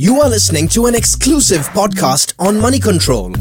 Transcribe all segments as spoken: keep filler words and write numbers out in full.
You are listening to an exclusive podcast on Money Control.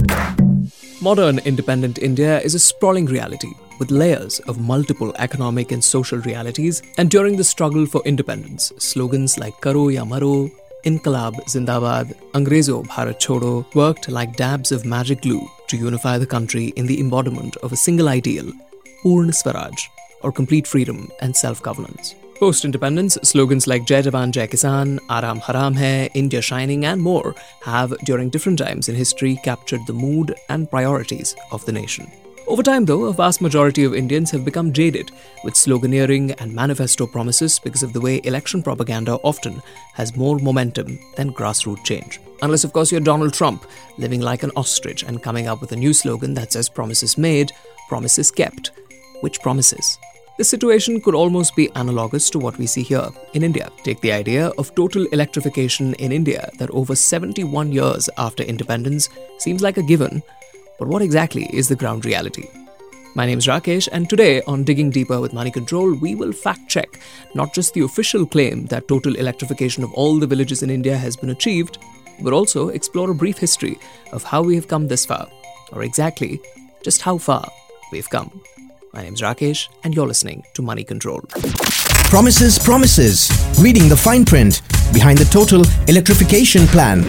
Modern independent India is a sprawling reality with layers of multiple economic and social realities, and during the struggle for independence, slogans like Karo Ya Maro, Inqilab Zindabad, Angrezo Bharat Chodo worked like dabs of magic glue to unify the country in the embodiment of a single ideal, Purna Swaraj, or complete freedom and self-governance. Post-independence, slogans like Jai Jawan, Jai Kisan, Aaram Haram Hai, India Shining and more have, during different times in history, captured the mood and priorities of the nation. Over time, though, a vast majority of Indians have become jaded with sloganeering and manifesto promises because of the way election propaganda often has more momentum than grassroots change. Unless, of course, you're Donald Trump, living like an ostrich and coming up with a new slogan that says promises made, promises kept. Which promises? This situation could almost be analogous to what we see here in India. Take the idea of total electrification in India that over seventy-one years after independence seems like a given, but what exactly is the ground reality? My name is Rakesh, and today on Digging Deeper with Money Control, we will fact-check not just the official claim that total electrification of all the villages in India has been achieved, but also explore a brief history of how we have come this far, or exactly just how far we've come. My name's Rakesh, and you're listening to Money Control. Promises, promises. Reading the fine print behind the total electrification plan.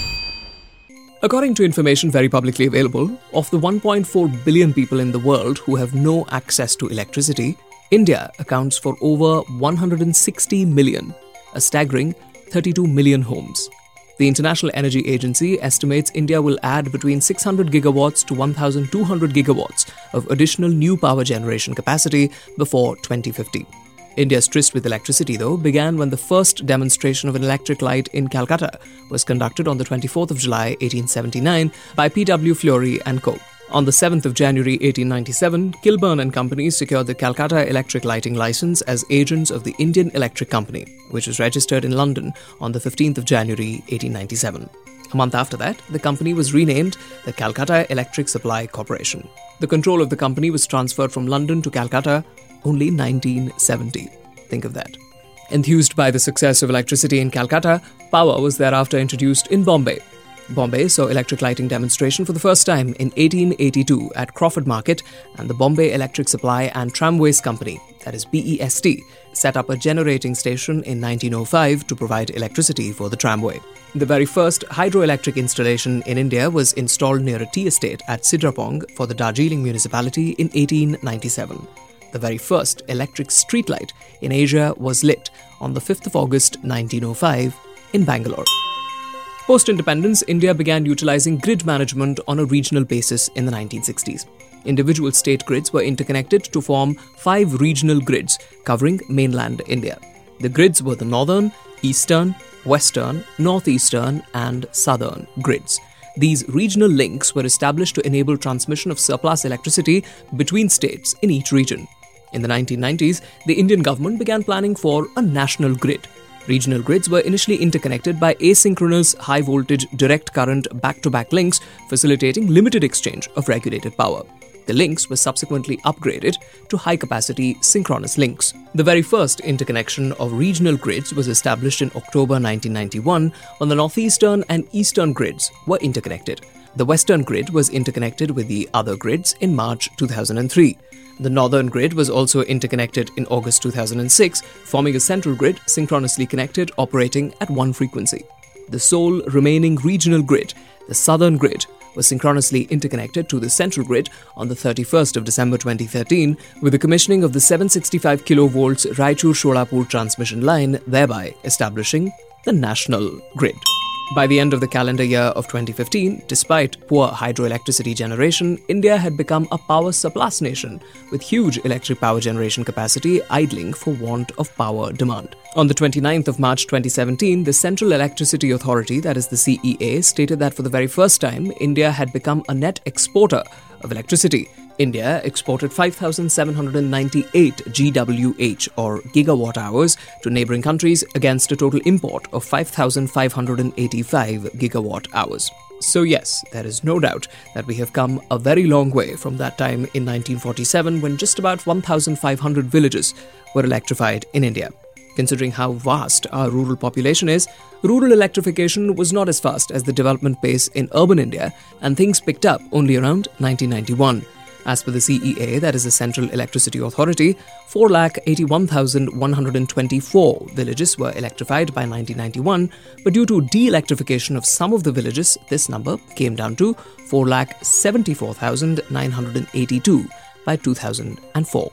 According to information very publicly available, of the one point four billion people in the world who have no access to electricity, India accounts for over one hundred sixty million, a staggering thirty-two million homes. The International Energy Agency estimates India will add between six hundred gigawatts to one thousand two hundred gigawatts of additional new power generation capacity before twenty fifty. India's tryst with electricity, though, began when the first demonstration of an electric light in Calcutta was conducted on the twenty-fourth of July, eighteen seventy-nine by P W Fleury and Co. On the seventh of January, eighteen ninety-seven, Kilburn and Company secured the Calcutta Electric Lighting Licence as agents of the Indian Electric Company, which was registered in London on the fifteenth of January, eighteen ninety-seven. A month after that, the company was renamed the Calcutta Electric Supply Corporation. The control of the company was transferred from London to Calcutta only nineteen seventy. Think of that. Enthused by the success of electricity in Calcutta, power was thereafter introduced in Bombay. Bombay saw electric lighting demonstration for the first time in eighteen eighty-two at Crawford Market, and the Bombay Electric Supply and Tramways Company, that is B E S T, set up a generating station in nineteen oh five to provide electricity for the tramway. The very first hydroelectric installation in India was installed near a tea estate at Sidrapong for the Darjeeling municipality in eighteen ninety-seven. The very first electric streetlight in Asia was lit on the fifth of August nineteen oh five in Bangalore. Post-independence, India began utilizing grid management on a regional basis in the nineteen sixties. Individual state grids were interconnected to form five regional grids covering mainland India. The grids were the northern, eastern, western, northeastern, and southern grids. These regional links were established to enable transmission of surplus electricity between states in each region. In the nineteen nineties, the Indian government began planning for a national grid. Regional grids were initially interconnected by asynchronous high-voltage direct current back-to-back links, facilitating limited exchange of regulated power. The links were subsequently upgraded to high-capacity synchronous links. The very first interconnection of regional grids was established in October nineteen ninety-one, when the northeastern and eastern grids were interconnected. The western grid was interconnected with the other grids in March two thousand three. The northern grid was also interconnected in August two thousand six, forming a central grid synchronously connected, operating at one frequency. The sole remaining regional grid, the southern grid, was synchronously interconnected to the central grid on the thirty-first of December twenty thirteen with the commissioning of the seven hundred sixty-five kilovolts Raichur-Sholapur transmission line, thereby establishing the national grid. By the end of the calendar year of twenty fifteen, despite poor hydroelectricity generation, India had become a power surplus nation with huge electric power generation capacity idling for want of power demand. On the twenty-ninth of March twenty seventeen, the Central Electricity Authority, that is the C E A, stated that for the very first time, India had become a net exporter of electricity. India exported five thousand seven hundred ninety-eight G W H or gigawatt hours to neighbouring countries against a total import of five thousand five hundred eighty-five gigawatt hours. So yes, there is no doubt that we have come a very long way from that time in nineteen forty-seven when just about one thousand five hundred villages were electrified in India. Considering how vast our rural population is, rural electrification was not as fast as the development pace in urban India, and things picked up only around nineteen ninety-one. As per the C E A, that is the Central Electricity Authority, four lakh eighty-one thousand one hundred twenty-four villages were electrified by nineteen ninety-one, but due to de-electrification of some of the villages, this number came down to four lakh seventy-four thousand nine hundred eighty-two by two thousand four.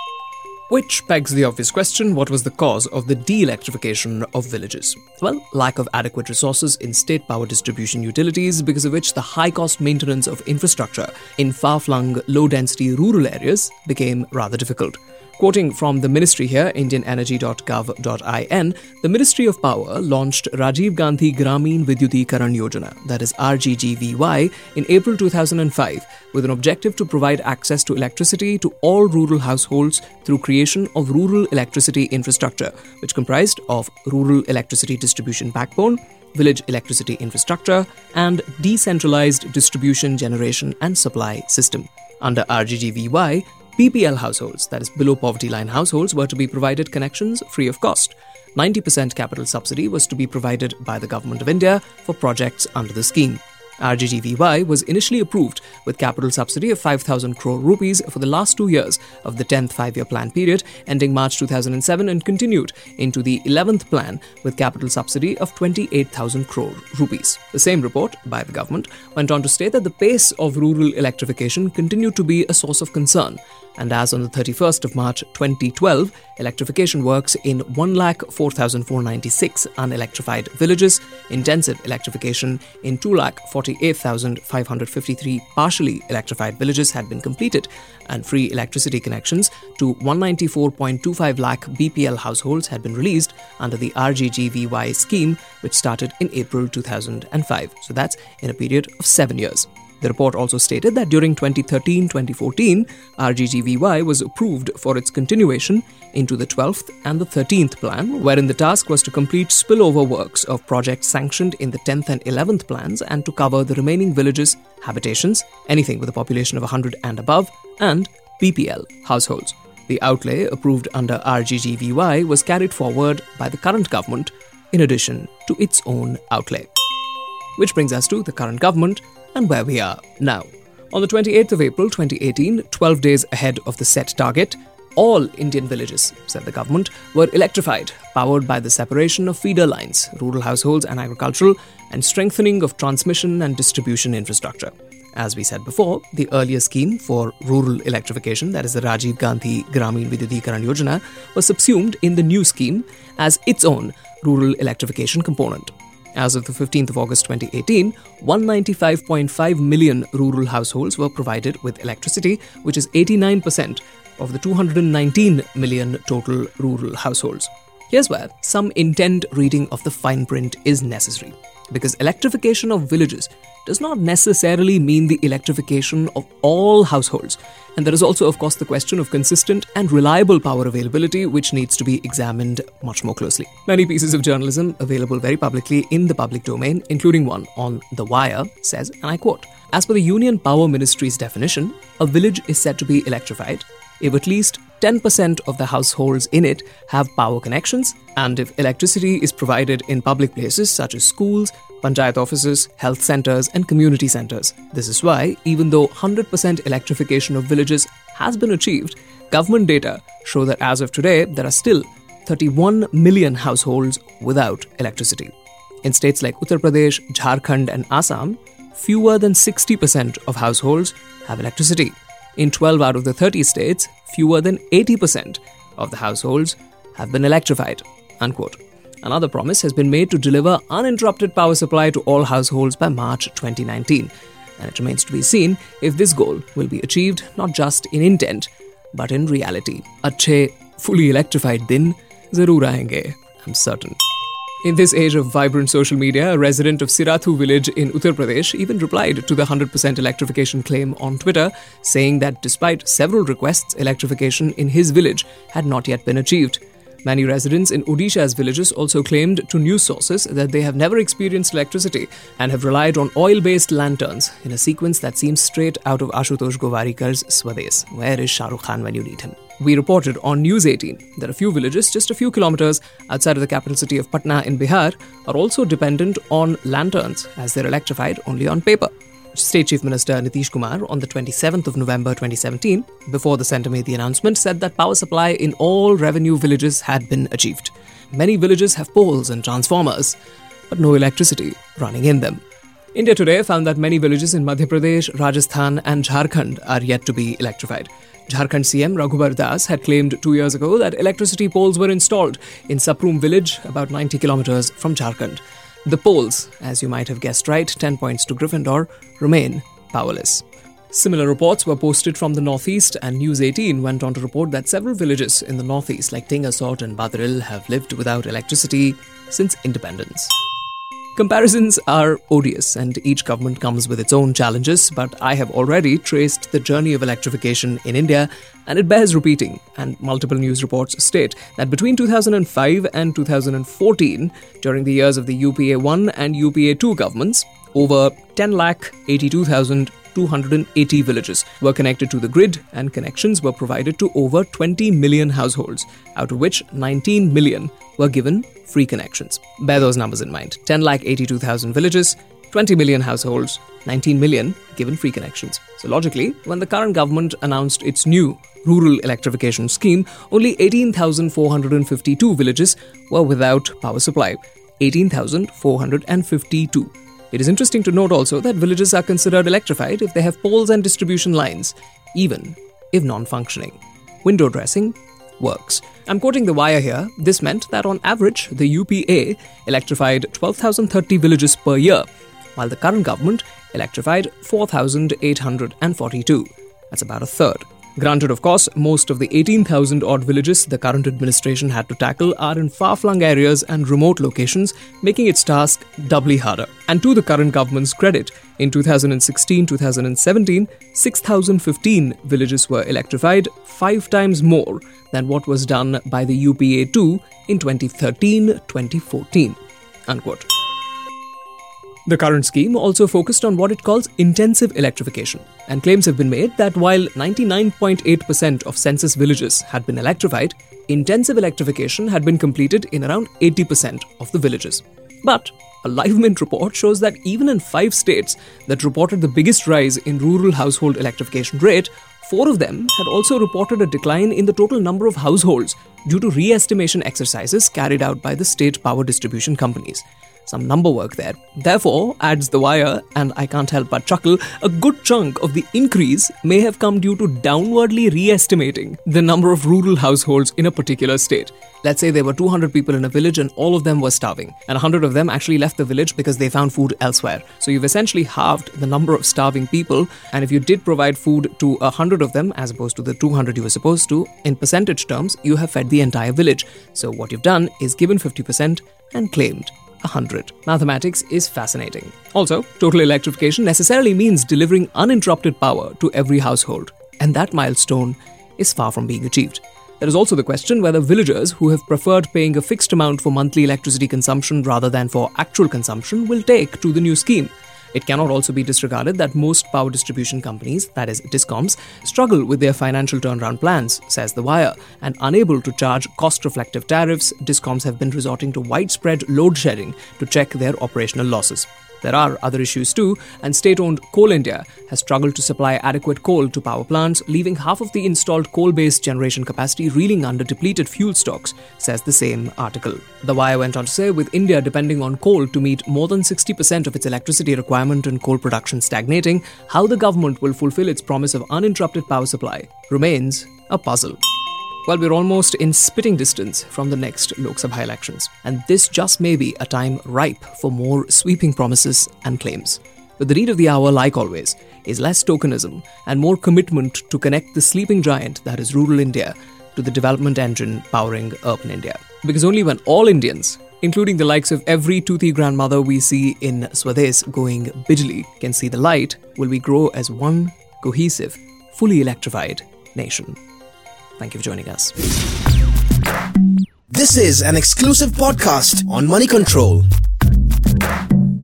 Which begs the obvious question, what was the cause of the de-electrification of villages? Well, lack of adequate resources in state power distribution utilities, because of which the high-cost maintenance of infrastructure in far-flung, low-density rural areas became rather difficult. Quoting from the ministry here, indian energy dot gov dot in, the Ministry of Power launched Rajiv Gandhi Gramin Vidyutikaran Yojana, that is R G G V Y, in April two thousand five, with an objective to provide access to electricity to all rural households through creation of rural electricity infrastructure, which comprised of rural electricity distribution backbone, village electricity infrastructure, and decentralized distribution, generation and supply system. Under R G G V Y, B P L households, that is below poverty line households, were to be provided connections free of cost. ninety percent capital subsidy was to be provided by the Government of India for projects under the scheme. R G G V Y was initially approved with capital subsidy of five thousand crore rupees for the last two years of the tenth five-year plan period, ending March two thousand seven, and continued into the eleventh plan with capital subsidy of twenty-eight thousand crore rupees. The same report by the government went on to state that the pace of rural electrification continued to be a source of concern, and as on the thirty-first of March twenty twelve, electrification works in one lakh four thousand four hundred ninety-six unelectrified villages, intensive electrification in two lakh forty-eight thousand five hundred fifty-three partially electrified villages had been completed, and free electricity connections to one hundred ninety-four point two five lakh B P L households had been released under the R G G V Y scheme, which started in April two thousand five. So that's in a period of seven years. The report also stated that during twenty thirteen to twenty fourteen, R G G V Y was approved for its continuation into the twelfth and the thirteenth plan, wherein the task was to complete spillover works of projects sanctioned in the tenth and eleventh plans and to cover the remaining villages, habitations, anything with a population of one hundred and above, and B P L households. The outlay approved under R G G V Y was carried forward by the current government in addition to its own outlay. Which brings us to the current government and where we are now. On the twenty-eighth of April twenty eighteen, twelve days ahead of the set target, all Indian villages, said the government, were electrified, powered by the separation of feeder lines, rural households and agricultural, and strengthening of transmission and distribution infrastructure. As we said before, the earlier scheme for rural electrification, that is the Rajiv Gandhi Gramin Vidyutikaran Yojana, was subsumed in the new scheme as its own rural electrification component. As of the fifteenth of August twenty eighteen, one hundred ninety-five point five million rural households were provided with electricity, which is eighty-nine percent of the two hundred nineteen million total rural households. Here's where some intent reading of the fine print is necessary, because electrification of villages does not necessarily mean the electrification of all households. And there is also, of course, the question of consistent and reliable power availability, which needs to be examined much more closely. Many pieces of journalism available very publicly in the public domain, including one on The Wire, says, and I quote, "As per the Union Power Ministry's definition, a village is said to be electrified if at least ten percent of the households in it have power connections, and if electricity is provided in public places such as schools, panchayat offices, health centres and community centres. This is why, even though one hundred percent electrification of villages has been achieved, government data show that as of today, there are still thirty-one million households without electricity. In states like Uttar Pradesh, Jharkhand and Assam, fewer than sixty percent of households have electricity. In twelve out of the thirty states, fewer than eighty percent of the households have been electrified." Unquote. Another promise has been made to deliver uninterrupted power supply to all households by March twenty nineteen, and it remains to be seen if this goal will be achieved not just in intent, but in reality. Achhe, fully electrified din zarur aayenge, I'm certain. In this age of vibrant social media, a resident of Sirathu village in Uttar Pradesh even replied to the one hundred percent electrification claim on Twitter, saying that despite several requests, electrification in his village had not yet been achieved. Many residents in Odisha's villages also claimed to news sources that they have never experienced electricity and have relied on oil-based lanterns in a sequence that seems straight out of Ashutosh Govarikar's Swades. Where is Shah Rukh Khan when you need him? We reported on News eighteen that a few villages just a few kilometers outside of the capital city of Patna in Bihar are also dependent on lanterns as they're electrified only on paper. State Chief Minister Nitish Kumar on the twenty-seventh of November twenty seventeen, before the centre made the announcement, said that power supply in all revenue villages had been achieved. Many villages have poles and transformers, but no electricity running in them. India Today found that many villages in Madhya Pradesh, Rajasthan and Jharkhand are yet to be electrified. Jharkhand C M Raghubar Das had claimed two years ago that electricity poles were installed in Saprum village, about ninety kilometers from Jharkhand. The poles, as you might have guessed right, ten points to Gryffindor, remain powerless. Similar reports were posted from the northeast, and News eighteen went on to report that several villages in the northeast like Tingasot and Badril have lived without electricity since independence. Comparisons are odious, and each government comes with its own challenges, but I have already traced the journey of electrification in India, and it bears repeating, and multiple news reports state that between two thousand five and two thousand fourteen, during the years of the U P A one and U P A two governments, over ten lakh eighty-two thousand two hundred eighty villages were connected to the grid, and connections were provided to over twenty million households, out of which nineteen million were given free connections. Bear those numbers in mind. ten lakh eighty-two thousand villages, twenty million households, nineteen million given free connections. So logically, when the current government announced its new rural electrification scheme, only eighteen thousand four hundred fifty-two villages were without power supply. eighteen thousand four hundred fifty-two. It is interesting to note also that villages are considered electrified if they have poles and distribution lines, even if non-functioning. Window dressing works. I'm quoting The Wire here. This meant that on average, the U P A electrified twelve thousand thirty villages per year, while the current government electrified four thousand eight hundred forty-two. That's about a third. Granted, of course, most of the eighteen thousand odd villages the current administration had to tackle are in far-flung areas and remote locations, making its task doubly harder. And to the current government's credit, in two thousand sixteen to two thousand seventeen, six thousand fifteen villages were electrified, five times more than what was done by the U P A two in twenty thirteen to twenty fourteen. Unquote. The current scheme also focused on what it calls intensive electrification, and claims have been made that while ninety-nine point eight percent of census villages had been electrified, intensive electrification had been completed in around eighty percent of the villages. But a LiveMint report shows that even in five states that reported the biggest rise in rural household electrification rate, four of them had also reported a decline in the total number of households due to re-estimation exercises carried out by the state power distribution companies. Some number work there. Therefore, adds The Wire, and I can't help but chuckle, a good chunk of the increase may have come due to downwardly re-estimating the number of rural households in a particular state. Let's say there were two hundred people in a village and all of them were starving, and one hundred of them actually left the village because they found food elsewhere. So you've essentially halved the number of starving people, and if you did provide food to one hundred of them as opposed to the two hundred you were supposed to, in percentage terms, you have fed the entire village. So what you've done is given fifty percent and claimed one hundred. Mathematics is fascinating. Also, total electrification necessarily means delivering uninterrupted power to every household, and that milestone is far from being achieved. There is also the question whether villagers who have preferred paying a fixed amount for monthly electricity consumption rather than for actual consumption will take to the new scheme. It cannot also be disregarded that most power distribution companies, that is DISCOMs, struggle with their financial turnaround plans, says The Wire, and unable to charge cost-reflective tariffs, DISCOMs have been resorting to widespread load shedding to check their operational losses. There are other issues too, and state-owned Coal India has struggled to supply adequate coal to power plants, leaving half of the installed coal-based generation capacity reeling under depleted fuel stocks, says the same article. The Wire went on to say, with India depending on coal to meet more than sixty percent of its electricity requirement and coal production stagnating, how the government will fulfill its promise of uninterrupted power supply remains a puzzle. Well, we're almost in spitting distance from the next Lok Sabha elections, and this just may be a time ripe for more sweeping promises and claims. But the need of the hour, like always, is less tokenism and more commitment to connect the sleeping giant that is rural India to the development engine powering urban India. Because only when all Indians, including the likes of every toothy grandmother we see in Swades going Bijli, can see the light, will we grow as one cohesive, fully electrified nation. Thank you for joining us. This is an exclusive podcast on Money Control.